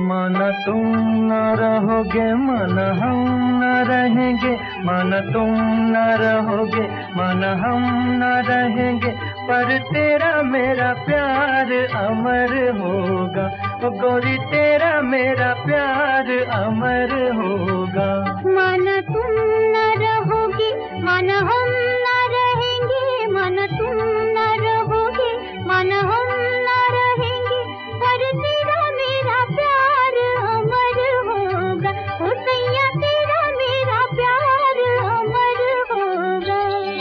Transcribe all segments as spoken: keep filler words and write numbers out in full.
माना तुम न रहोगे माना हम न रहेंगे, माना तुम न रहोगे माना हम न रहेंगे, पर तेरा मेरा प्यार अमर होगा। ओ गोरी तेरा मेरा प्यार अमर होगा। माना तुम न रहोगे माना हम न रहेंगे, माना तुम न रहोगे माना हम न रहेंगे, पर तेरा मेरा प्यार अमर होगा। ओ सैया तेरा मेरा प्यार अमर होगा।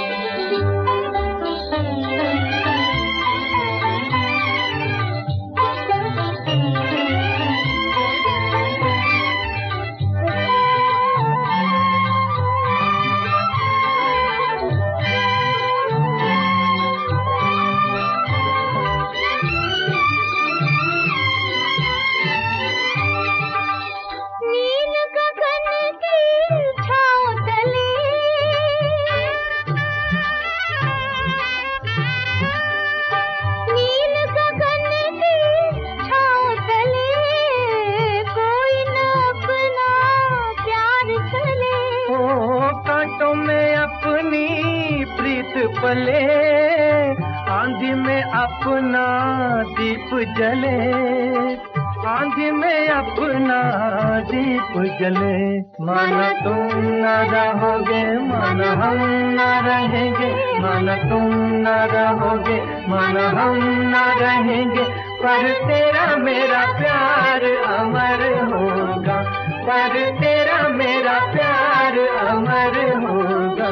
पले आंधी में अपना दीप जले, आंधी में अपना दीप जले। माना तुम न रहोगे माना हम न रहेंगे, माना तुम न रहोगे माना हम न रहेंगे, पर तेरा मेरा प्यार अमर होगा, पर तेरा मेरा प्यार अमर होगा।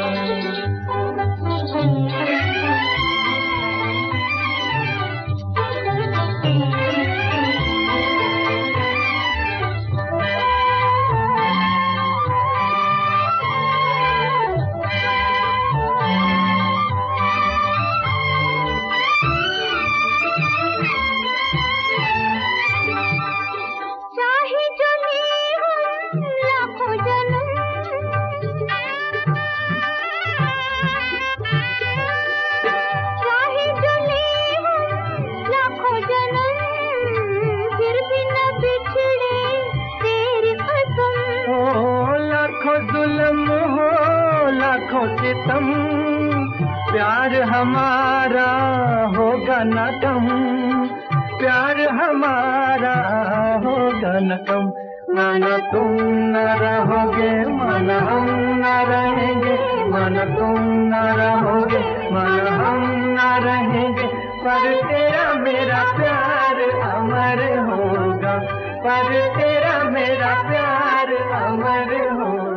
जुल्म हो लाखों सितम, प्यार हमारा होगा न कम, प्यार हमारा होगा न कम। माना तुम न रहोगे माना हम न रहेंगे, माना तुम न रहोगे माना हम न रहेंगे, पर तेरा मेरा प्यार अमर होगा, पर तेरा मेरा प्यार अमर होगा।